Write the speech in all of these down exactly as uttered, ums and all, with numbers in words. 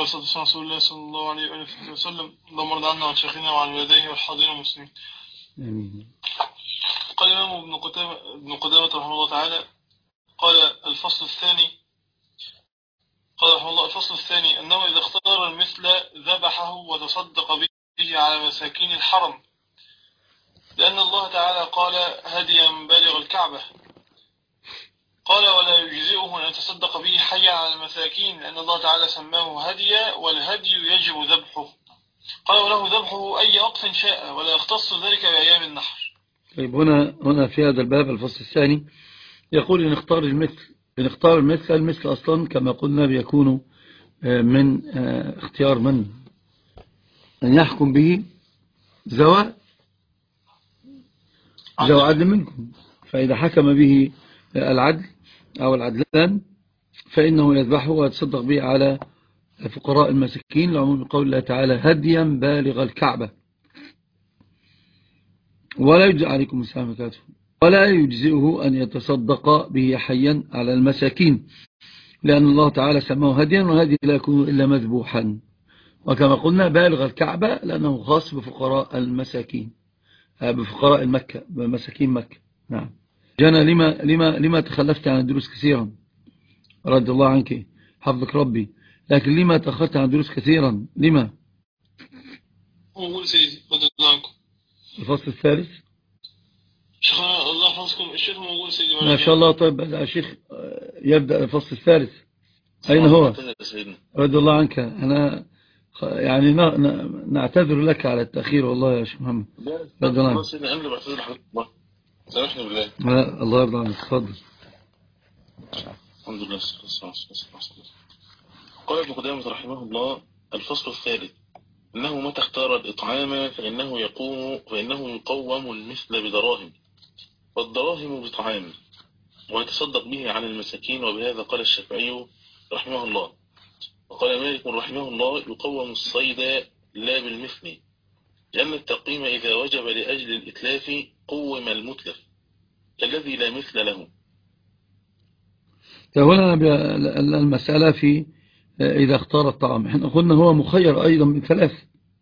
رسول الله صلى الله عليه وآله وسلم اللهم ارض عنا وعن شيخنا وعن والديه والحاضرين المسلمين. آمين. قال الإمام ابن قدامة ابن قدامة رحمه الله تعالى قال الفصل الثاني قال رحمه الله الفصل الثاني أنه إذا اختار المثل ذبحه وتصدق به على مساكين الحرم، لأن الله تعالى قال هديا بالغ الكعبة. قال ولا يجزئه أن يتصدق به حيا على المساكين، لأن الله تعالى سماه هديا والهدي يجب ذبحه. قال وله ذبحه أي وقت شاء ولا يختص ذلك بأيام النحر. طيب هنا هنا في هذا الباب الفصل الثاني يقول إن اختار المثل إن اختار المثل المثل أصلا كما قلنا بيكون من اختيار من أن يحكم به ذوى ذوى عدل منكم، فإذا حكم به العدل أو العدلان فإنه يذبحه ويتصدق به على فقراء المساكين لعموم قول الله تعالى هديا بالغ الكعبة. ولا يجزئ عليكم السلام عليكم ولا يجزئه أن يتصدق به حيا على المساكين، لأن الله تعالى سماه هديا والهدي لا يكون إلا مذبوحا، وكما قلنا بالغ الكعبة لأنه خاص بفقراء المساكين بفقراء المكة بمساكين مكة. نعم. جانا لما, لما, لما تخلفت عن الدروس كثيرا رد الله عنك حفظك ربي، لكن لما تأخرت عن الدروس كثيرا لما؟ موجود سيدي رد الله عنكم. الفصل الثالث شيخنا الله يحفظكم الشيخ موجود سيدي ما شاء الله. طيب الشيخ يبدأ الفصل الثالث. أين هو؟ رد الله عنك. أنا يعني نعتذر لك على التأخير والله يا شيخ محمد. رد الله عنك. سامحني بالله. الله يرضى عنك. تفضل. الحمد لله. قال ابن قدامة رحمه الله الفصل الثالث إنه متى اختار الإطعام فإنه يقوم فإنه يقوم المثل بدراهم والدراهم بطعام ويتصدق به عن المساكين، وبهذا قال الشافعي رحمه الله. وقال مالك رحمه الله يقوم الصيد لا بالمثل، لأن التقييم إذا وجب لأجل الإتلاف قوم المتلف الذي لا مثل له. هنا المسألة في إذا اختار الطعام، احنا قلنا هو مخير أيضا من ثلاث،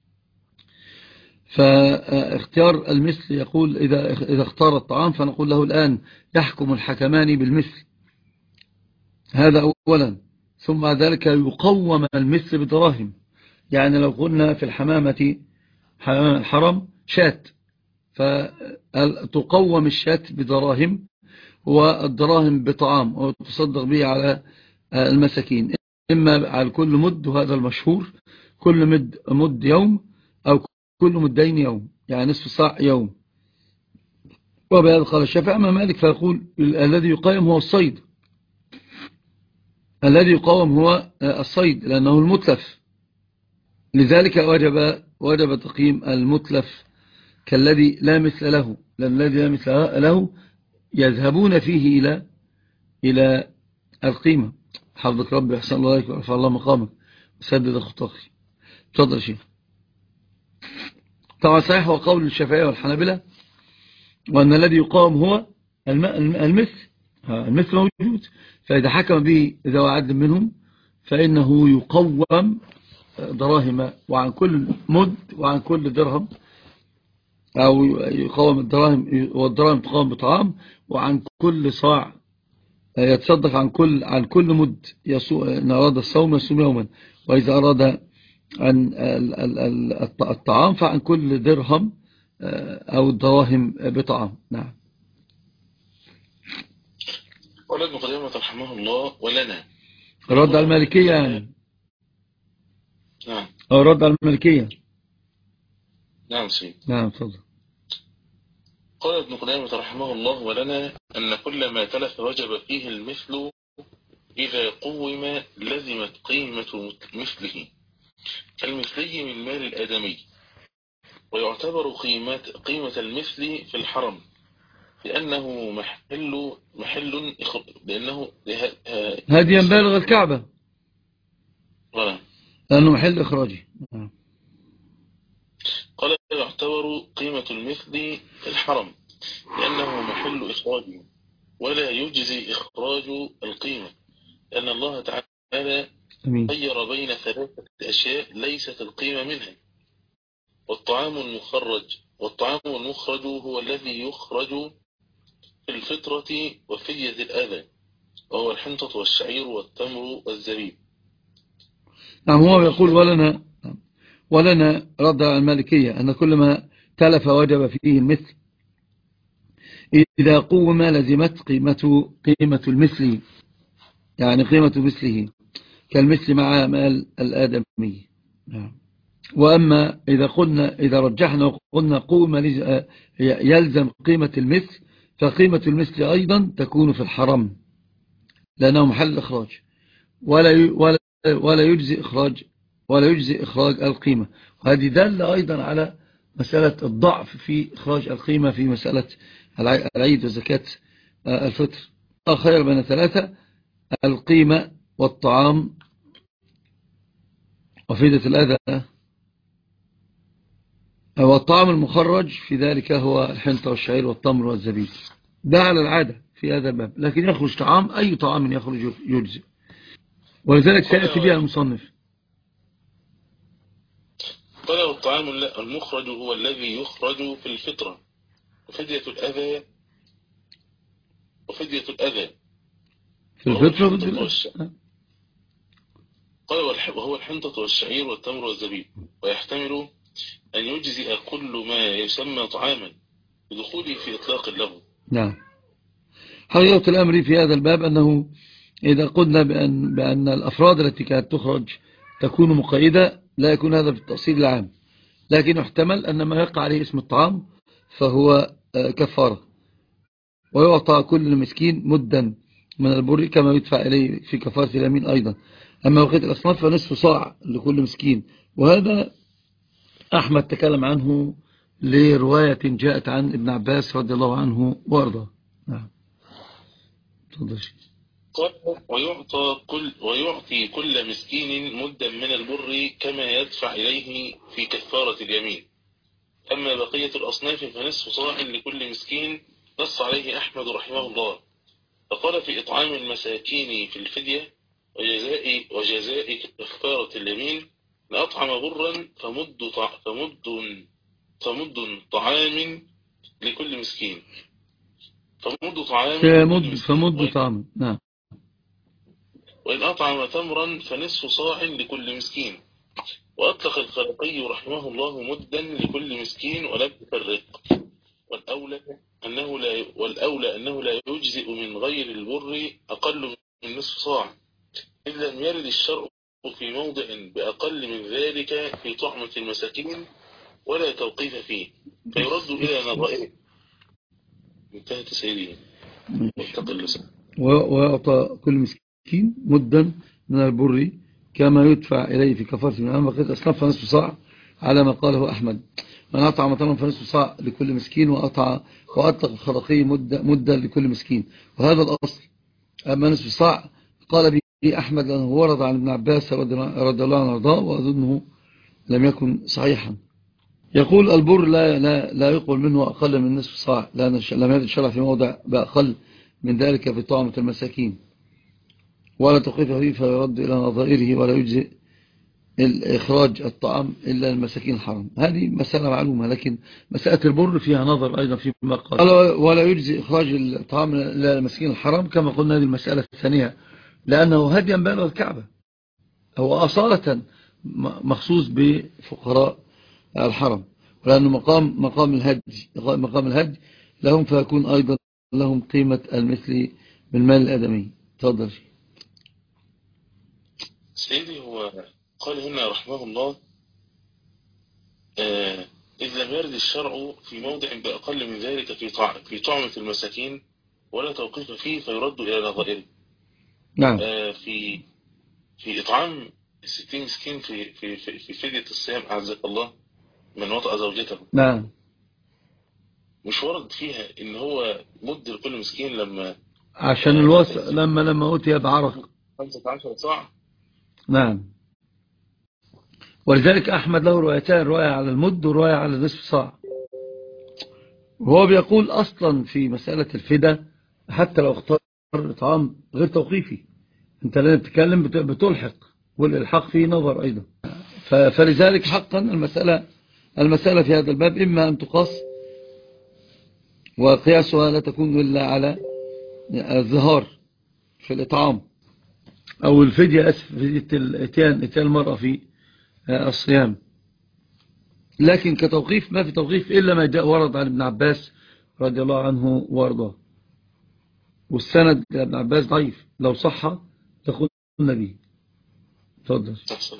فاختيار المثل يقول إذا إذا اختار الطعام فنقول له الآن يحكم الحكمان بالمثل، هذا أولا. ثم ذلك يقوم المثل بدراهم، يعني لو قلنا في الحمامة حمام الحرم شات فتقوم الشات بدراهم والدراهم بطعام وتصدق به على المساكين، إما على كل مد، وهذا المشهور كل مد مد يوم أو كل مدين يوم، يعني نصف صاع يوم. وبهذا قال الشافعي. أما مالك فيقول الذي يقاوم هو الصيد، الذي يقاوم هو الصيد لأنه المتلف، لذلك وجب وجب تقييم المتلف كالذي لا مثل له، لأن الذي لا مثل له يذهبون فيه إلى إلى القيمة. حفظك ربي أحسن الله عليك ورفع الله مقامك وسدد خطاك. تفضل شيخ. طبعا صحيح هو قول الشافعية والحنابلة، وأن الذي يقاوم هو المثل المثل موجود، فإذا حكم به ذوى عدل منهم فإنه يقوم دراهم وعن كل مد وعن كل درهم، أو يقوم الدراهم والدراهم تقوم بطعام، وعن كل صاع يتصدق عن كل عن كل مد. إن أراد الصوم يصوم يوما، وإذا أراد عن الطعام فعن كل درهم أو الدراهم بطعام. نعم. قال ابن قدامة رحمه الله ولنا رد على المالكية يعني. نعم. أو رد على المالكية. نعم سيد. نعم تفضل. قال ابن قدامة رحمه الله ولنا أن كل ما تلف وجب فيه المثل إذا قوم لزمت قيمة مثله كالمثلي من مال الآدمي، ويعتبر قيمة قيمة المثل في الحرم لأنه محل محل لأنه هديا بالغ الكعبة، لأنه محل إخراجي. قال يعتبر قيمة المثل في الحرم لأنه محل إخراجه، ولا يجزي إخراج القيمة، لأن الله تعالى خير بين ثلاثة أشياء ليست القيمة منها. والطعام المخرج والطعام المخرج هو الذي يخرج في الفطرة وفدية الأذى، وهو الحنطة والشعير والتمر والزبيب. نعم، هو يقول ولنا ولنا رد على المالكية أن كل ما تلف وجب فيه المثل إذا قوم لزمت قيمة قيمة المثل، يعني قيمة مثله كالمثل مع مال الآدمي. وأما إذا قلنا إذا رجحنا وقلنا قوم يلزم قيمة المثل، فقيمة المثل أيضا تكون في الحرم لأنه محل إخراج، ولا ولا ولا يجزي إخراج ولا يجزي إخراج القيمة. وهذه دل أيضا على مسألة الضعف في إخراج القيمة في مسألة العيد وزكاة الفطر. خير بين ثلاثة: القيمة والطعام وفيدة الأذى. والطعام المخرج في ذلك هو الحنطة والشعير والتمر والزبيب. ده على العادة في هذا الباب، لكن يخرج طعام، أي طعام يخرج يجزي، ولذلك سيأتي بها المصنف. قال والطعام المخرج هو الذي يخرج في الفطرة وفدية الأذى وفدية الأذى في الفطرة قال وهو الحنطة والشعير والتمر والزبيب، ويحتمل أن يجزئ كل ما يسمى طعاما بدخوله في إطلاق له. نعم. حقيقة الأمر في هذا الباب أنه إذا قلنا بأن, بأن الأفراد التي كانت تخرج تكون مقيدة، لا يكون هذا في التأصيل العام، لكن يحتمل أن ما يقع عليه اسم الطعام فهو كفارة، ويعطى كل مسكين مدا من البر كما يدفع إليه في كفارة اليمين أيضا. أما بقية الأصناف فنصف صاع لكل مسكين، وهذا أحمد تكلم عنه لرواية جاءت عن ابن عباس رضي الله عنه وارضاه. نعم. تفضل. ويعطى كل ويعطي كل مسكين مدا من البر كما يدفع إليه في كفارة اليمين. أما بقية الأصناف فنصف صاع لكل مسكين، نص عليه أحمد رحمه الله، فقال في إطعام المساكين في الفدية وجزاء وجزاء كفارة اليمين لأطعم برا فمد فمد فمد طعام لكل مسكين فمد طعام فمد فمد طعام. نعم. وإن أطعم تمرا فنصف صاع لكل مسكين. وأطلق الخلقي رحمه الله مدا لكل مسكين ولم يفرق. والأولى أنه لا والأولى أنه لا يجزئ من غير البر أقل من نصف صاع، إذ لم يرد الشرع في موضع بأقل من ذلك في طعمة المساكين ولا توقيف فيه، فيرد إلى نظائره. انتهت سيدي. ويعطى كل مسكين مدا من البر كما يدفع إليه في كفارة من أمام بقية أصناف فنصف صاع على ما قاله أحمد. من أطعم تمرا فنصف صاع لكل مسكين، وأطع وأطلق الخرقي مدة, مدة لكل مسكين، وهذا الأصل. أما نصف صاع قال به أحمد لأنه ورد عن ابن عباس رضي الله عنه وارضاه، وأظنه لم يكن صحيحا. يقول البر لا, لا, لا يقبل منه أقل من نصف صاع، لأن لم يرد الشرع في موضع بأقل من ذلك في طعمة المساكين ولا توقيف فيه، فيرد إلى نظائره ولا يجزئ الإخراج الطعام إلا المساكين الحرام. هذه مسألة معلومة، لكن مسألة البر فيها نظر أيضا فيما قال. ولا يجزئ إخراج الطعام إلا المساكين الحرام كما قلنا. هذه المسألة الثانية لأنه هديا بالغ الكعبة، هو أصالة مخصوص بفقراء الحرم، ولأنه مقام مقام الهدي مقام الهدي لهم، فيكون أيضا لهم قيمة المثل بالمال الآدمي. تفضل سيدي. هو قال هنا رحمه الله آه إذ لم يرد الشرع في موضع بأقل من ذلك في في طعمة المساكين ولا توقيف فيه، فيرد إلى نظائره. نعم. آه في في إطعام الستين مسكين في في في, في فدية الصيام أعزك الله من وطأ زوجته. نعم. مش ورد فيها إن هو مد لكل مسكين لما عشان آه الوصف لما لما أتي بعرق خمسة عشر صاع. نعم. ولذلك أحمد له روايتان، رواية على المد ورواية على نصف صاع. وهو بيقول أصلا في مسألة الفدى حتى لو اختار طعام غير توقيفي، انت لازم تتكلم بتلحق والإلحاق فيه نظر أيضا. فلذلك حقا المسألة المسألة في هذا الباب إما أن تقاس، وقياسها لا تكون إلا على الظهار في الإطعام أو الفدية، أسف فدية الإتيان إتيان المرأة في الصيام. لكن كتوقيف ما في توقيف إلا ما جاء ورد عن ابن عباس رضي الله عنه وارضاه، والسند ابن عباس ضعيف، لو صح تقول النبي. تفضل.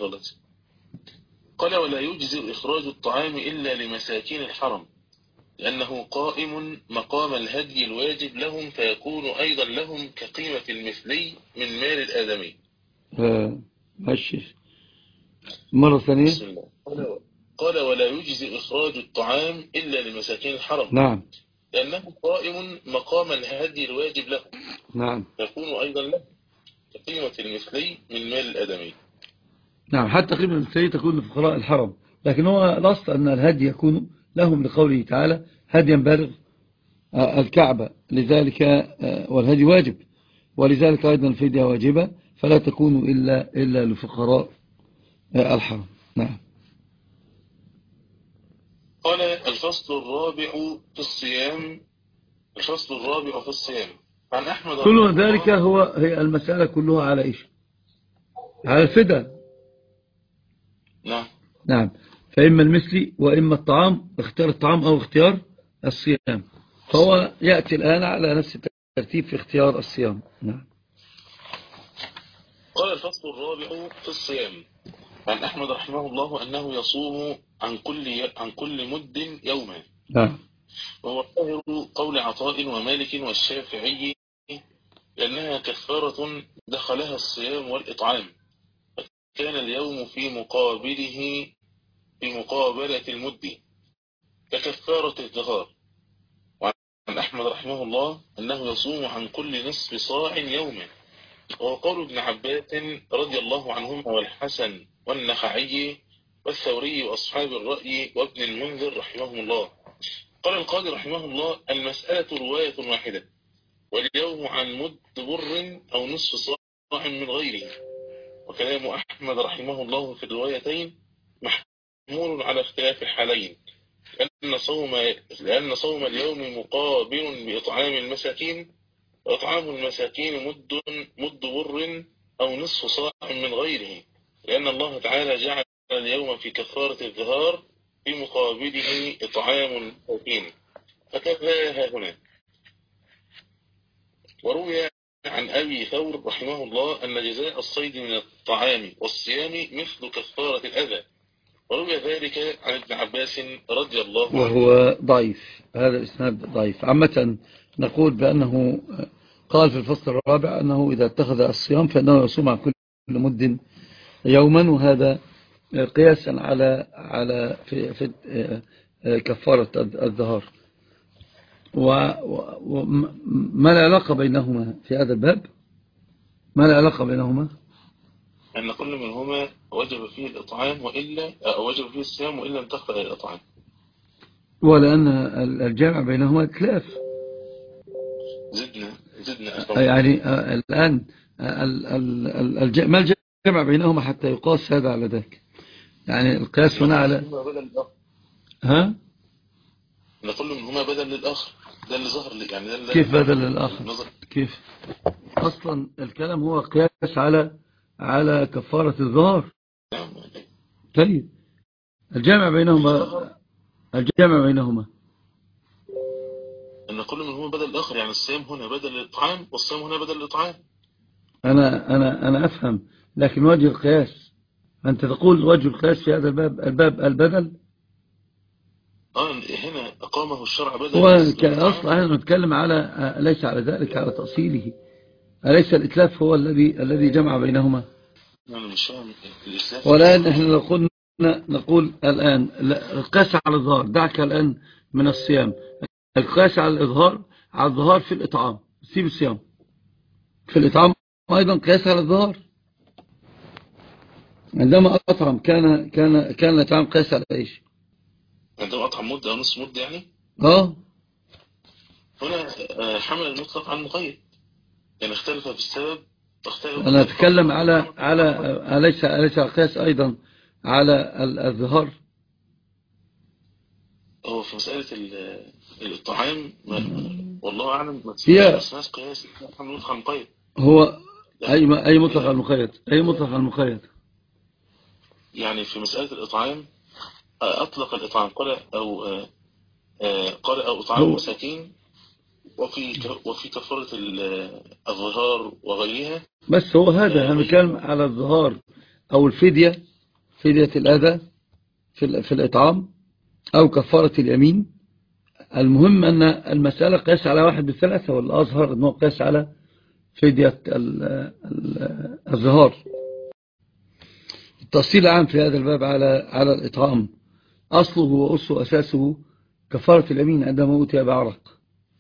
قال ولا يجزئ إخراج الطعام إلا لمساكين الحرم، لأنه قائم مقام الهدي الواجب لهم، فيكون أيضا لهم كقيمة المثلي من مال الآدمي. ماشي مرة ثانية. بسم الله. قال ولا يجزئ إخراج الطعام إلا لمساكين الحرم. نعم. لأنه قائم مقام الهدي الواجب لهم. نعم. يكون أيضا له كقيمة المثلي من مال الآدمي. نعم، حتى قيمة المثلي تكون لفقراء الحرم، لكن هو الأصل أن الهدي يكون لهم لقوله تعالى هديا بالغ الكعبة، لذلك والهدي واجب، ولذلك أيضا الفدية واجبة، فلا تكون إلا, إلا لفقراء الحرم. نعم. قال الفصل الرابع في الصيام. الفصل الرابع في الصيام عن أحمد. كل ذلك هو هي المسألة كلها على إيش؟ على الفدى. نعم. نعم. فإما المثلي وإما الطعام، اختيار الطعام أو اختيار الصيام، فهو يأتي الآن على نفس الترتيب في اختيار الصيام. نعم. قال الفصل الرابع في الصيام عن أحمد رحمه الله أنه يصوم عن كل عن كل مد يوما. نعم. وهو ظاهر قول عطاء ومالك والشافعي، لأنها كفارة دخلها الصيام والإطعام، كان اليوم في مقابله في مقابلة المد ككفارة الظهار. وعن أحمد رحمه الله أنه يصوم عن كل نصف صاع يوما، وهو قول ابن عباس رضي الله عنهما والحسن والنخعي والثوري وأصحاب الرأي وابن المنذر رحمهم الله. قال القاضي رحمه الله المسألة رواية واحدة، واليوم عن مد بر أو نصف صاع من غيره. وكلام أحمد رحمه الله في الروايتين محمول على اختلاف الحالين، لأن صوم, لأن صوم اليوم مقابل بإطعام المساكين، وإطعام المساكين مد, مد بر أو نصف صاع من غيره، لأن الله تعالى جعل اليوم في كفارة الظهار في مقابله إطعام المساكين، فكذا هنا. وروي عن أبي ثور رحمه الله أن جزاء الصيد من الطعام والصيام مثل كفارة الأذى، وروي ذلك عن ابن عباس رضي الله عنه، وهو ضعيف. هذا الإسناد ضعيف. عامة نقول بأنه قال في الفصل الرابع أنه إذا اتخذ الصيام فإنه يصوم عن كل مد يوما، وهذا قياسا على على في, في كفارة الظهار. وما العلاقة بينهما في هذا الباب؟ ما العلاقة بينهما؟ أن كل منهما وجب فيه الإطعام وإلا أو وجب فيه الصيام وإلا انتقل إلى الإطعام، ولأن الجامع بينهما اتلاف. زدنا زدنا يعني الآن ما الجامع بينهما حتى يقاس هذا على ذاك؟ يعني القياس هنا على ها؟ أن كل منهما بدل للآخر، ده اللي ظهر لي يعني. ده كيف بدل للآخر؟ كيف؟ أصلا الكلام هو قياس على على كفارة الظهار. طيب الجامع بينهما الجامع بينهما أن كل منهما بدل الآخر، يعني الصيام هنا بدل الإطعام والصيام هنا بدل الإطعام. أنا أنا أنا أفهم، لكن وجه القياس أنت تقول وجه القياس في هذا الباب الباب البدل. آه هنا أقامه الشرع بدل. هو أصلا أنا نتكلم على ليس على ذلك، على تأصيله. أليس الإتلاف هو الذي الذي جمع بينهما؟ أنا مش فاهم الإتلاف. والآن إحنا لو قلنا نقول الآن القياس على الظهار، دعك الآن من الصيام، القياس على الإظهار على الظهار في الإطعام، سيب الصيام في الإطعام أيضا قياس على الظهار. عندما أطعم كان كان كان الإطعام قياس على إيش؟ عندما أطعم مدة أو نص مدة يعني. آه هنا حمل المطلق عن المقيد، يعني اختلف في السبب أنا أتكلم على على أليس أليس قياس أيضا على الظهار. هو في مسألة الطعام والله أعلم ما تسمعش قياس مطلق المقيد. هو أي أي مطلق المقيد أي مطلق المقيد يعني في مسألة الإطعام أطلق الإطعام قال أو قال أو إطعام المساكين وفي وفي كفارة الظهار وغيرها. بس هو هذا هنتكلم على الظهار أو الفدية، فدية الأذى في في الإطعام أو كفارة اليمين. المهم أن المسألة قياس على واحد بالثلاثة، والأظهر أنه قياس على فدية الظهار. التفصيل العام في هذا الباب على على الإطعام أصله وأصله أساسه كفارة اليمين عندما أوتي بعرق.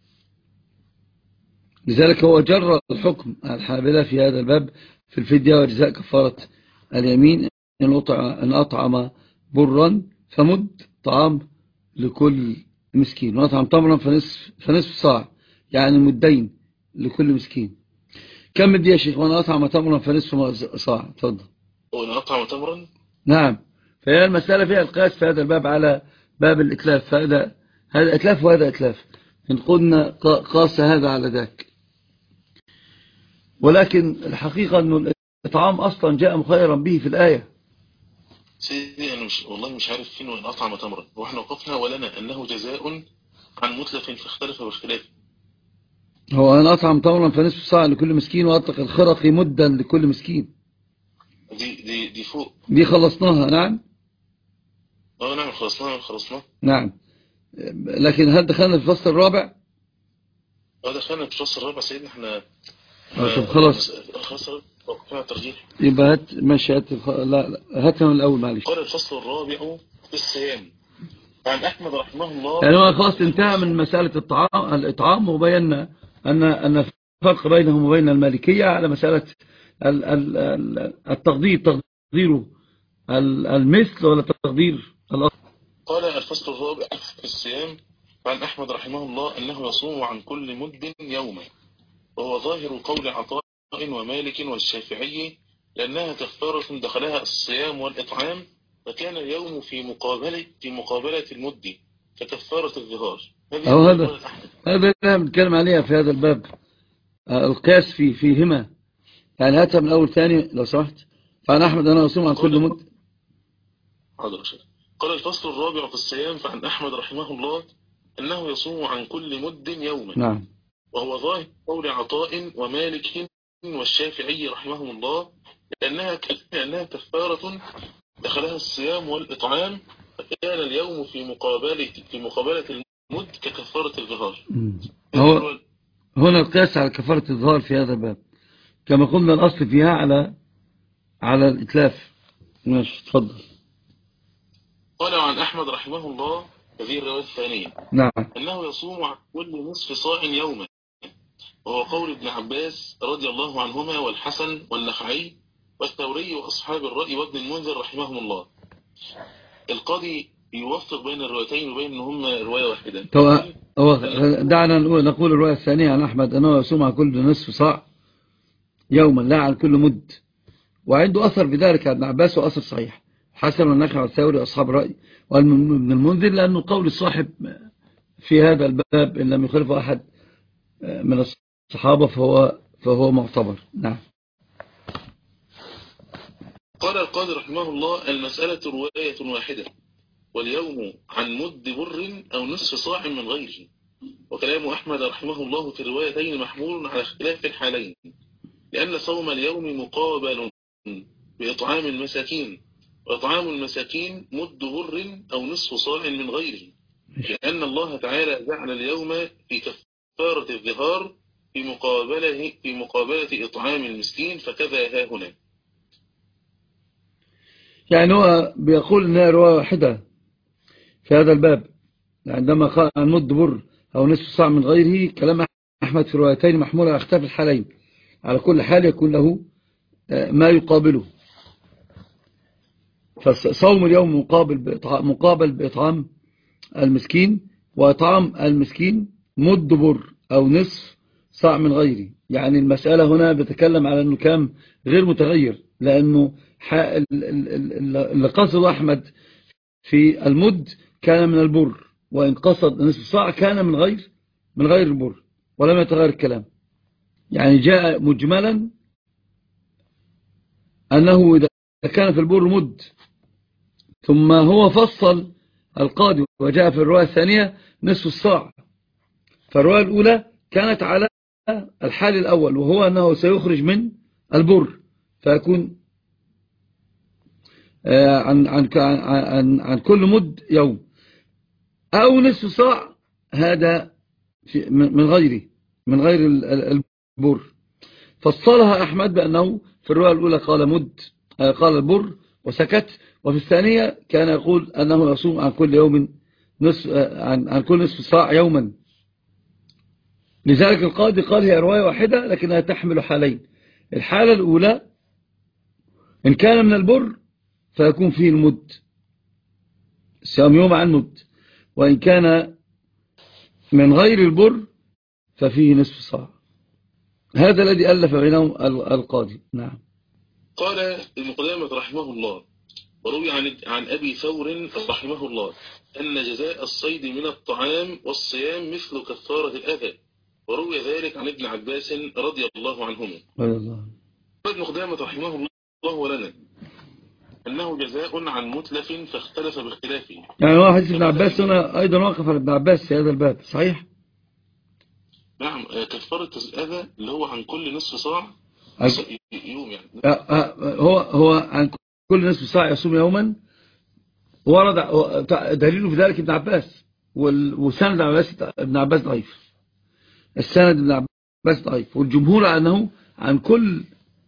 لذلك هو جرى الحكم الحنابلة في هذا الباب في الفدية وجزاء كفارة اليمين إن أطعم برا فمد طعام لكل مسكين، وأطعم تمرا فنصف, فنصف صاع، يعني مدين لكل مسكين. كم مد يا شيخ؟ وأنا أطعم تمرا فنصف صاع. تفضل. وأنا أطعم تمرا؟ نعم. فهي المسألة فيها القياس في هذا الباب على باب الإتلاف، فهذا هذا إتلاف وهذا إتلاف، إن قلنا قاس هذا على ذاك. ولكن الحقيقة أنه الإطعام أصلا جاء مخيرا به في الآية. سيدي أنا مش والله مش عارف فين وإن أطعم تمرا، وإحنا وقفنا ولنا أنه جزاء عن متلف فاختلف باختلاف. هو أنا أطعم تمرا فنصف صاع لكل مسكين، وأطلق الخرق مدا لكل مسكين. دي دي دي فوق دي خلصناها. نعم. اه نعم خلصناها خلصناها. نعم. لكن هل دخلنا في الفصل الرابع؟ اه دخلنا في الفصل الرابع سيدنا. احنا طب خلاص خلاص وقفنا الترجيح. يبقى هات ماشي هات الخ... لا لا هاتها من الأول معلش. قال الفصل الرابع في الصيام عن أحمد رحمه الله. يعني هو خلاص انتهى من مسألة الطعام الإطعام، وبينا أن أن الفرق بينهم وبين المالكية على مسألة التقدير، تقديره المثل ولا تقدير الأصل. قال الفصل الرابع في الصيام عن أحمد رحمه الله أنه يصوم عن كل مد يوما، وهو ظاهر قول عطاء ومالك والشافعي، لأنها كفارة دخلها الصيام والإطعام، فكان اليوم في مقابلة في مقابلة المد ككفارة الظهار. أو هذا هذا اللي بنتكلم عليها في هذا الباب، القياس في فيهما. يعني هاتها من الأول ثاني لو سمحت. فعن أحمد أنا يصوم عن كل مد. حاضر شيخ. قال الفصل الرابع في الصيام فعن أحمد رحمه الله أنه يصوم عن كل مد يوما. نعم. وهو ظاهر قول عطاء ومالك والشافعي رحمهم الله، لأنها لأنها كفارة دخلها الصيام والإطعام، فكان اليوم في مقابلة في مقابلة المد ككفارة الظهار. هو هنا القياس على كفارة الظهار في هذا الباب كما قلنا الأصل فيها على على الإتلاف. ماشي تفضل. قال عن أحمد رحمه الله هذه الرواية الثانية. نعم. أنه يصوم عن كل نصف صاع يوما، وهو قول ابن عباس رضي الله عنهما والحسن والنخعي والثوري وأصحاب الرأي وابن المنذر رحمهم الله. القاضي يوفق بين الروايتين وبين أنهم رواية واحدة. دعنا نقول الرواية الثانية عن أحمد أنه يصوم عن كل نصف صاع يوما لا عن كل مد، وعنده أثر بذلك عن ابن عباس وأثر صحيح. حسن والنخعي والثوري وأصحاب الرأي وابن المنذر، لأنه قول الصاحب في هذا الباب إن لم يخالفه أحد من الصحابة فهو فهو معتبر. نعم. قال القاضي رحمه الله المسألة رواية واحدة، واليوم عن مد بر أو نصف صاع من غيره. وكلام أحمد رحمه الله في الروايتين محمول على اختلاف الحالين، لأن صوم اليوم مقابل بإطعام المساكين، وإطعام المساكين مد بر أو نصف صاع من غيره، لأن الله تعالى جعل اليوم في كفارة الظهار في مقابله في مقابلة إطعام المسكين، فكذا ها هنا. يعني هو بيقول إنها رواية واحدة في هذا الباب عندما قال عن مد بر أو نصف صاع من غيره. كلام أحمد في روايتين محمول على اختلاف الحالين، على كل حال يكون له ما يقابله. فصوم اليوم مقابل بإطعام, مقابل بإطعام المسكين، وإطعام المسكين مد بر أو نصف صاع من غيره. يعني المسألة هنا بتكلم على أنه كام غير متغير، لأنه اللي قصد أحمد في المد كان من البر، وإن قصد نصف صاع كان من غير من غير البر، ولم يتغير الكلام. يعني جاء مجملا أنه إذا كان في البر مد، ثم هو فصل القاضي وجاء في الرواية الثانية نصف الصاع. فالرواية الأولى كانت على الحال الأول، وهو أنه سيخرج من البر فيكون عن عن عن عن كل مد يوم، أو نصف صاع هذا من غيره من غير البر. فصلها أحمد بأنه في الرواية الأولى قال مد قال البر وسكت، وفي الثانية كان يقول أنه يصوم عن كل يوم نصف عن عن كل نصف صاع يوما. لذلك القاضي قال هي رواية واحدة لكنها تحمل حالين. الحالة الأولى إن كان من البر فيكون فيه المد، صيام يوم عن مد، وإن كان من غير البر ففيه نصف صاع. هذا الذي ألف بينهم القاضي. نعم. قال ابن قدامة رحمه الله: وروي عن عن أبي ثور رحمه الله أن جزاء الصيد من الطعام والصيام مثل كفارة الأذى، وروي ذلك عن ابن عباس رضي الله عنهما. الله. قال ابن قدامة رحمه الله ولنا أنه جزاء عن متلف فاختلف باختلافه. يعني هو حديث ابن عباس هنا أيضا وقف على ابن عباس في هذا الباب، صحيح؟ نعم. كفارة الأذى اللي هو عن كل نصف صاع يوم، يعني هو هو عن كل نصف صاع يصوم يوما، ورد دليله في ذلك ابن عباس، وسند ابن عباس ضعيف. السند ابن عباس ضعيف، والجمهور أنه عن كل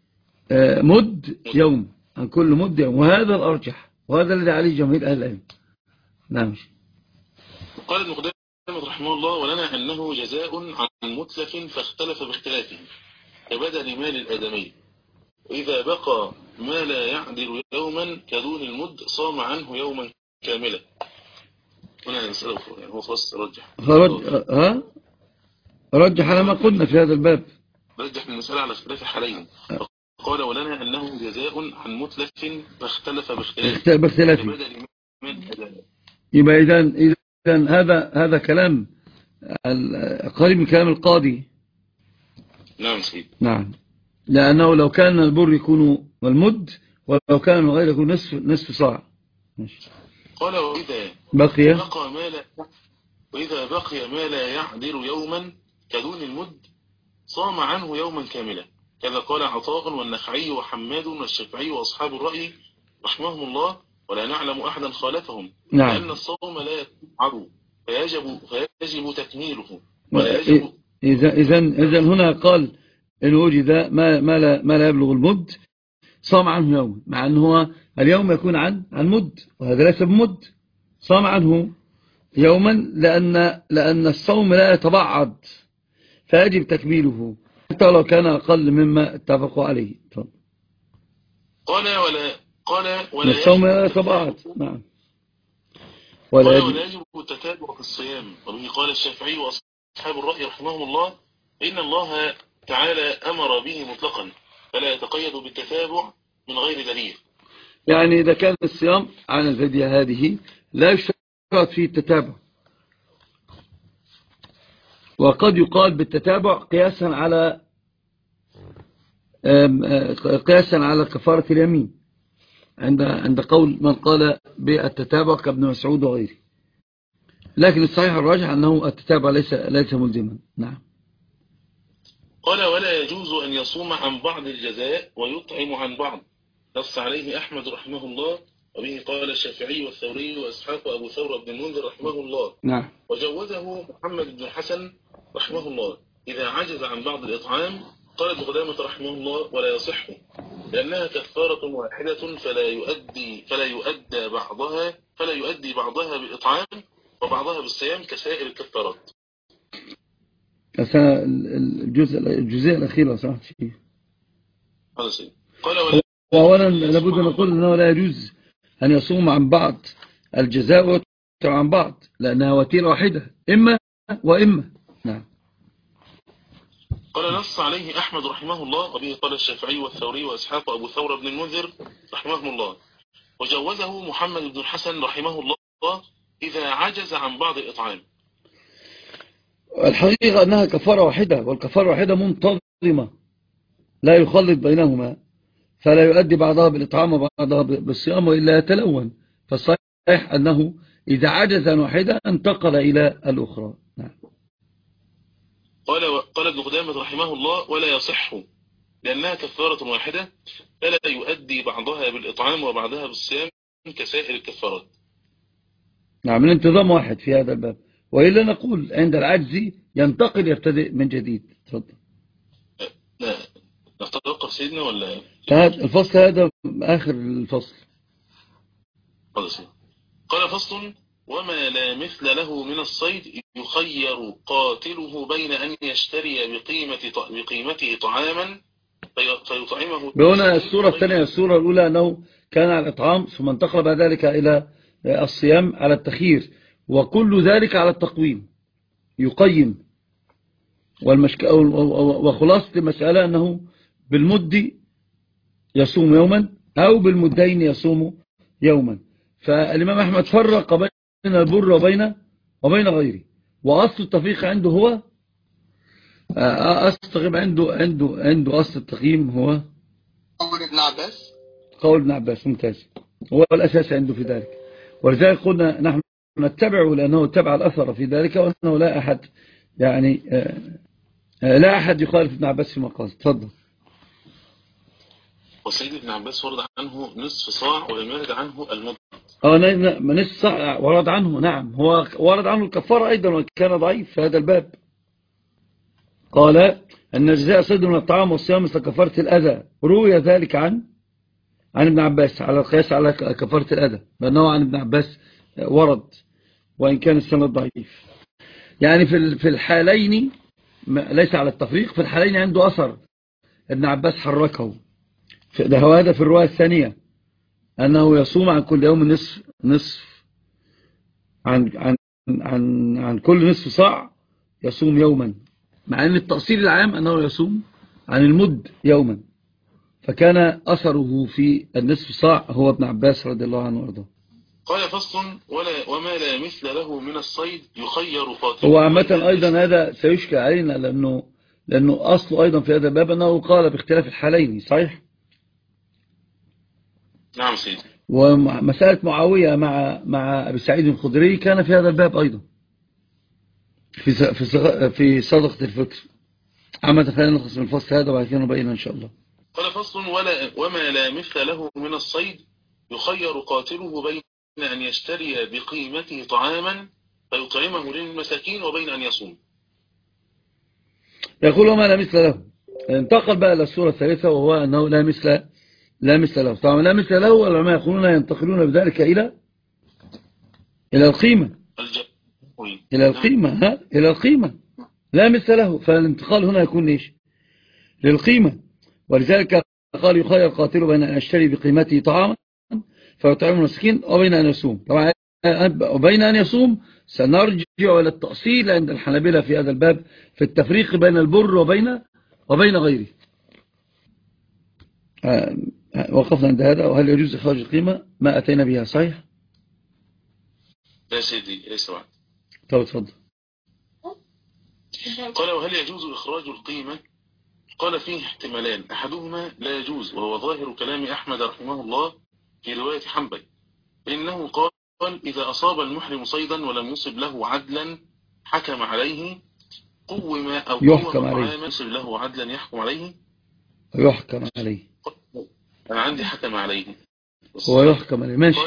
مد يوم، عن كل مد يوم، وهذا الأرجح، وهذا الذي عليه جماهير أهل العلم. نعم. قال ابن قدامة رحمه الله ولنا أنه جزاء عن متلف فاختلف باختلافه كبدل مال الآدمي، وإذا بقى ما لا يعدل يوما كدون المد صام عنه يوما كاملا. هنا نسأله يعني هو خلاص رجح فرج... ها رجح على ما قلنا في هذا الباب، رجح المسألة على اختلاف حالين. قال ولنا أنه جزاء عن متلف فاختلف باختلافه باختلافه كبدل مال الآدمي. يبقى إذا إذا هذا هذا كلام قريب من كلام القاضي. نعم سيد. نعم، لأنه لو كان البر يكون المد، ولو كان الغير يكون نصف نصف صاع. قال وإذا بقي بقى ما لا وإذا بقي ما لا يعدل يوما كدون المد صام عنه يوما كاملا، كذا قال عطاء والنخعي وحماد والشافعي وأصحاب الرأي رحمهم الله، ولا نعلم أحدا خالفهم. نعم. لأن الصوم لا يتعب فيجب فيجب تكميله ولا يجب. إذا إذا إذا هنا قال إن وجد ما ما لا ما لا يبلغ المد صام عنه يوم، مع أنه هو اليوم يكون عن عن مد، وهذا ليس بمد. صام عنه يوما لأن لأن الصوم لا يتبعض فيجب تكميله حتى لو كان أقل مما اتفقوا عليه. قال ولا قال ولا الصوم لا يتبعض. نعم. ولا يجب, ولا يجب التتابع في الصيام، وبه قال الشافعي وأصحاب الرأي رحمهم الله إن الله تعالى أمر به مطلقا فلا يتقيد بالتتابع من غير دليل. يعني إذا كان الصيام عن الفدية هذه لا يشترط فيه التتابع، وقد يقال بالتتابع قياسا على قياسا على كفارة اليمين عند عند قول من قال بالتتابع كابن مسعود وغيره، لكن الصحيح الراجح أنه التتابع ليس ليس ملزما. نعم. قال ولا يجوز أن يصوم عن بعض الجزاء ويطعم عن بعض، نص عليه أحمد رحمه الله، وبه قال الشافعي والثوري وإسحاق وأبو ثور بن المنذر رحمه الله. نعم. وجوزه محمد بن الحسن رحمه الله إذا عجز عن بعض الإطعام. قال ابن قدامة رحمه الله ولا يصح لأنها كفارة واحدة فلا يؤدي فلا يؤدى بعضها فلا يؤدي بعضها بالإطعام وبعضها بالصيام كسائر الكفارات. الجزء الجزء الأخير صح شيء. هذا سيد. قال ولا وأولا لابد أن نقول أنه لا يجوز أن يصوم عن بعض الجزاء ويطعم عن بعض، لأنها وتيرة واحدة إما وإما. نعم. قال نص عليه أحمد رحمه الله، وبه قال الشافعي والثوري وإسحاق وأبو ثور بن المنذر رحمهم الله، وجوزه محمد بن الحسن رحمه الله إذا عجز عن بعض الإطعام. الحقيقة أنها كفارة واحدة، والكفارة واحدة منتظمة لا يخلط بينهما، فلا يؤدي بعضها بالإطعام وبعضها بالصيام وإلا يتلون. فالصحيح أنه إذا عجز عن واحدة انتقل إلى الأخرى. نعم. قال قال ابن قدامة رحمه الله: ولا يصح لأنها كفارة واحدة، فلا يؤدي بعضها بالإطعام وبعضها بالصيام كسائر الكفارات. نعم، الانتظام واحد في هذا الباب، وإلا نقول عند العجز ينتقل يبتدئ من جديد. تفضل. لا نتوقف سيدنا ولا الفصل هذا آخر الفصل. قال فصل: وما لا مثل له من الصيد يخير قاتله بين أن يشتري بقيمة بقيمته طعاما فيطعمه. هنا السورة الثانية. السورة الأولى أنه كان على الإطعام، ثم انتقل بعد ذلك إلى الصيام على التخيير، وكل ذلك على التقويم يقيم. والمشك... وخلاصة المسألة أنه بالمد يصوم يوما أو بالمدين يصوم يوما. فالإمام أحمد فرق بين البر وبين وبين غيره، وأصل التفريق عنده هو أصل عنده عنده عنده أصل التقييم هو قول ابن عباس. قول ابن عباس ممتاز، هو الأساس عنده في ذلك. ولذلك قلنا نحن نتبعه لأنه اتبع الأثر في ذلك، وأنه لا أحد يعني لا أحد يخالف ابن عباس في مقاصد. تفضل. وسيد ابن عباس ورد عنه نصف صاع ولم يرد عنه المض. اه نصف صاع ورد عنه. نعم، هو ورد عنه الكفارة أيضا، وكان ضعيف في هذا الباب. قال أن جزاء صيد من الطعام والصيام مثل كفارة الأذى، روي ذلك عن عن ابن عباس على القياس على كفارة الأذى، لأنه عن ابن عباس ورد وإن كان السند ضعيف. يعني في في الحالين ليس على التفريق، في الحالين عنده أثر ابن عباس حركه. ده هو هذا في الرواية الثانية أنه يصوم عن كل يوم نصف نصف عن عن عن عن كل نصف صاع يصوم يوما، مع أن التأصيل العام أنه يصوم عن المد يوما. فكان أثره في النصف صاع هو ابن عباس رضي الله عنه وارضاه. قال فصل: ولا وما لا مثل له من الصيد يخير قاتله. هو عامة أيضا هذا سيشكى علينا، لأنه لأنه أصله أيضا في هذا الباب أنه قال باختلاف الحالين. صحيح؟ نعم سيدي. ومسألة معاوية مع مع أبي سعيد الخدري كان في هذا الباب أيضا في في في صدقة الفطر. عامة خلينا نخلص من الفصل هذا وبعد كده نبينها إن شاء الله. قال فصل: ولا وما لا مثل له من الصيد يخير قاتله بين أن يشتري بقيمته طعاما فيطعمه للمساكين وبين أن يصوم. يقول وما لا مثل له. انتقل بقى إلى السورة الثالثة، وهو أنه لا مثل لا مثل له. طبعا لا مثل له، والعلماء يقولون ينتقلون بذلك إلى إلى القيمة إلى القيمة ها إلى القيمة لا مثل له. فالانتقال هنا يكون ليش؟ للقيمة. ولذلك قال يخير قاتله بين أن يشتري بقيمته طعاما فيطعمه المسكين وبين أن يصوم. طبعا وبين أن يصوم سنرجع إلى التأصيل عند الحنابلة في هذا الباب في التفريق بين البر وبين وبين غيره. وقفنا عند هذا. وهل يجوز إخراج القيمة؟ ما أتينا بها. صحيح؟ لا سيدي ليس وعد. طب اتفضل. قال: وهل يجوز إخراج القيمة؟ قال فيه احتمالان، أحدهما لا يجوز، وهو ظاهر كلام أحمد رحمه الله في رواية حنبل، إنه قال: إذا أصاب المحرم صيدا ولم يصب له عدلا حكم عليه قوم أو يحكم عليه. يصب له عدلا يحكم عليه يحكم عليه. أنا عندي حكم عليه. هو يحكم عليه ماشي.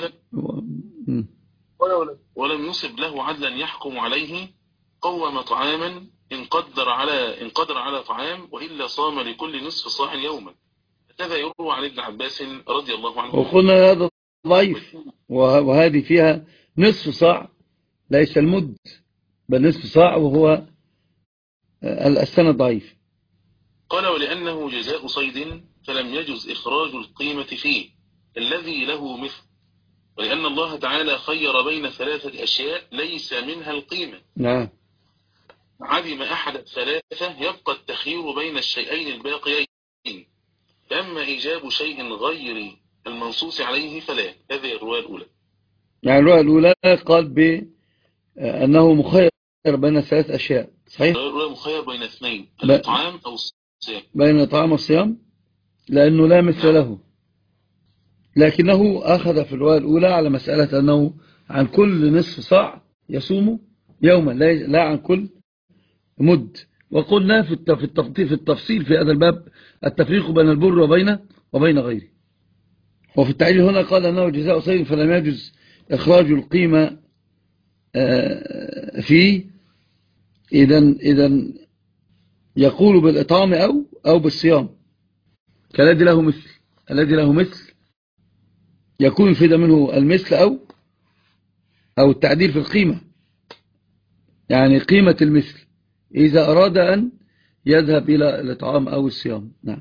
ولم يصب له عدلا يحكم عليه قوم طعاما إن قدر على إن قدر على طعام، وإلا صام لكل نصف صاع يوما. هذا يروى عن ابن عباس رضي الله عنه. وقلنا هذا ضعيف، وهذه فيها نصف صاع ليس المد بل نصف صاع، وهو السند ضعيف. قال: ولأنه جزاء صيد فلم يجز إخراج القيمة فيه الذي له مثل، ولأن الله تعالى خير بين ثلاثة أشياء ليس منها القيمة. نعم. عدم أحد الثلاثة يبقى التخيير بين الشيئين الباقيين، أما إيجاب شيء غير المنصوص عليه فلا. هذه الرواية الأولى. يعني الرواية الأولى قال بأنه مخير بين ثلاث أشياء، صحيح؟ الرواية الأولى مخير بين اثنين، الإطعام أو الصيام. بين الإطعام والصيام لأنه لا مثل نعم. له، لكنه أخذ في الرواية الأولى على مسألة أنه عن كل نصف صاع يصوم يوما، لا عن كل مد. وقلنا في في التفصيل في هذا الباب التفريق بين البر وبين وبين غيره. وفي التعليل هنا قال أنه جزاء صيد فلم يجوز إخراج القيمة فيه. إذن إذن يقول بالإطعام أو أو بالصيام كالذي له مثل، الذي له مثل يكون يفيد منه المثل أو أو التعديل في القيمة، يعني قيمة المثل إذا أراد أن يذهب إلى الإطعام أو الصيام. نعم.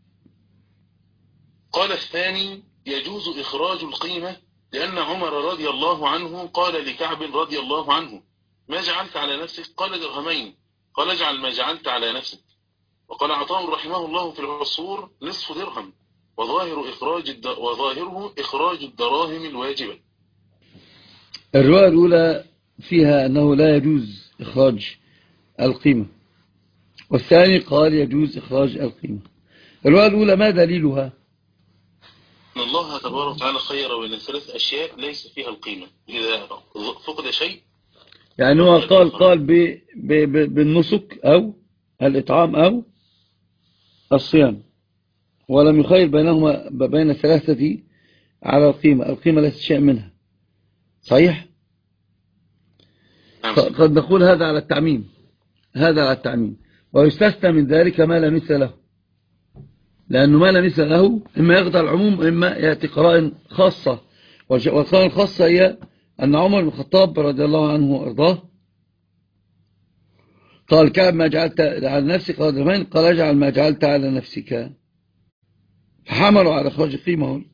قال الثاني يجوز إخراج القيمة، لأن عمر رضي الله عنه قال لكعب رضي الله عنه ما جعلت على نفسك؟ قال درهمين. قال اجعل ما جعلت على نفسك. وقال عطاء رحمه الله في العصور نصف درهم، وظاهر إخراج الد... وظاهره إخراج الدراهم الواجبة. الرواية الأولى فيها أنه لا يجوز إخراج القيمة، والثاني قال يجوز إخراج القيمة. الرواية الأولى ما دليلها؟ أن الله تبارك وتعالى خير بين ثلاث أشياء ليس فيها القيمة، إذا فقد شيء يعني هو قال قال ب... ب... ب... بالنسك أو الإطعام أو الصيام، ولم يخير بينهما بين الثلاثة على القيمة. القيمة ليست شيء منها، صحيح؟ قد نقول هذا على التعميم، هذا على التعميم، ويستثنى من ذلك ما لا مثل له، لأنه ما لا مثل له إما يخضع العموم إما يأتي قرائن خاصة. والقرائن الخاصة هي أن عمر بن الخطاب رضي الله عنه وأرضاه قال كعب ما جعلت على نفسك؟ قال درهمين. قال اجعل ما جعلت على نفسك، فحملوا على إخراج القيمة.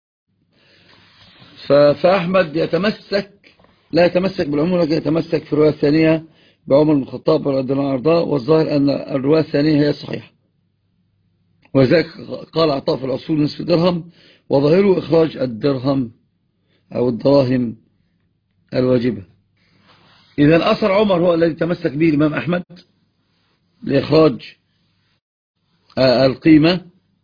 فأحمد يتمسك لا يتمسك بالعموم، لكن يتمسك في الرواية الثانية بعمر بن الخطاب رضي الله عنه وأرضاه، والظاهر أن الرواية الثانية هي الصحيحة. وذلك قال عطاء في الأصول نصف درهم، وظاهره إخراج الدرهم أو الدراهم الواجبة. إذا أثر عمر هو الذي تمسك به الإمام أحمد لإخراج القيمة،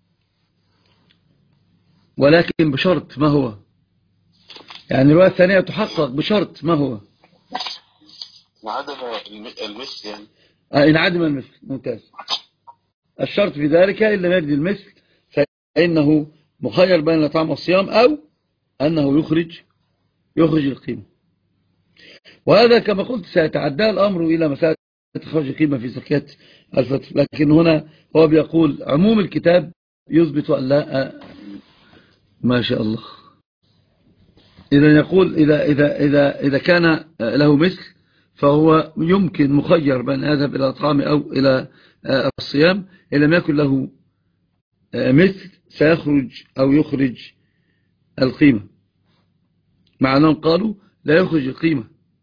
ولكن بشرط. ما هو؟ يعني الرواية الثانية تحقق بشرط. ما هو؟ عدم المثل، يعني إن عدم المثل. ممتاز. الشرط في ذلك إن لم يجد المثل فإنه مخير بين الإطعام والصيام أو أنه يخرج يخرج القيمة. وهذا كما قلت سيتعدى الأمر إلى مسألة إخراج القيمة في زكاة الفطر، لكن هنا هو بيقول عموم الكتاب يثبت أن لا. ما شاء الله. إذا يقول إذا, إذا, إذا, إذا كان له مثل فهو يمكن مخير بأن يذهب إلى الإطعام أو إلى الصيام. إن لم يكن له مثل سيخرج أو يخرج القيمة، مع أنهم قالوا لا يخرج القيمة،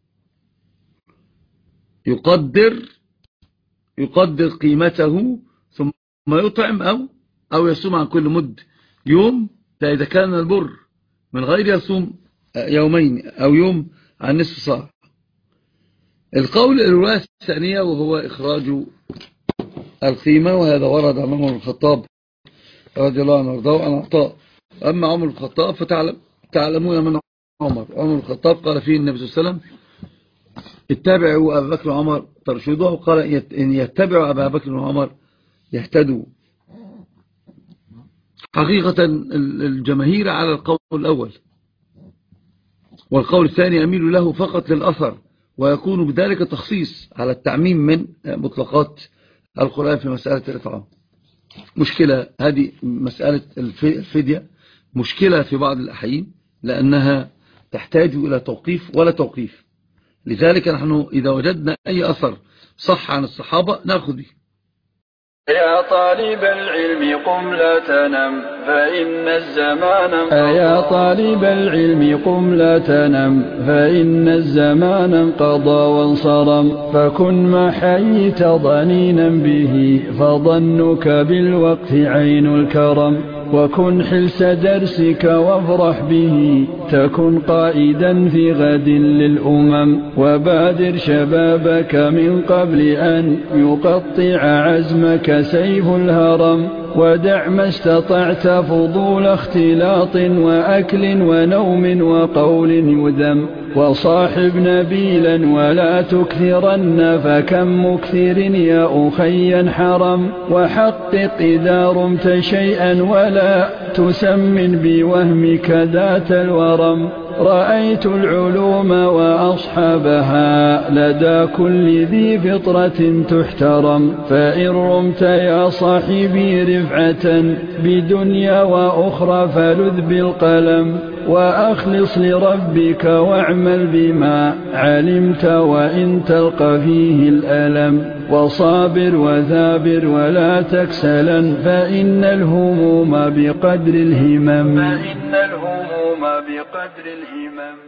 يقدر يقدر قيمته ثم يطعم أو أو يصوم عن كل مد يوم. إذا كان البر من غير يصوم يومين أو يوم عن نصف صاع. القول الرواية الثانية وهو إخراج القيمة، وهذا ورد عن عمر بن الخطاب رضي الله عنه وارضاه عن عطاء. أما عمر بن الخطاب فتعلمون من عمر. عمر بن الخطاب قال فيه النبي صلى الله عليه وسلم اتبعوا أبا بكر وعمر ترشدوا، وقال إن يتبعوا أبا بكر وعمر يهتدوا. حقيقة الجماهير على القول الأول، والقول الثاني يميل له فقط للأثر، ويكون بذلك تخصيص على التعميم من مطلقات القرآن في مسألة الإطعام. مشكلة هذه مسألة الفدية، مشكلة في بعض الأحيان لأنها تحتاج إلى توقيف ولا توقيف. لذلك نحن إذا وجدنا أي أثر صح عن الصحابة نأخذ به، يا طالب العلم قم لا تنم فإن الزمان يا طالب العلم قم لا تنم فإن الزمان انقضى وانصرم فكن ما حييت ضنينا به فظنك بالوقت عين الكرم وكن حلس درسك وافرح به تكن قائدا في غد للأمم وبادر شبابك من قبل أن يقطع عزمك سيف الهرم ودع ما استطعت فضول اختلاط وأكل ونوم وقول يذم وصاحب نبيلا ولا تكثرن فكم مكثر يا أخي حرم وحقق إذا رمت شيئا ولا تسمن بوهمك ذات الورم رأيت العلوم وأصحابها لدى كل ذي فطرة تحترم فإن رمت يا صاحبي رفعة بدنيا وأخرى فلذ بالقلم وأخلص لربك واعمل بما علمت وإن تلقى فيه الألم وصابر وثابر ولا تكسلا فإن الهموم بقدر الهمم فإن الهموم بقدر الهمم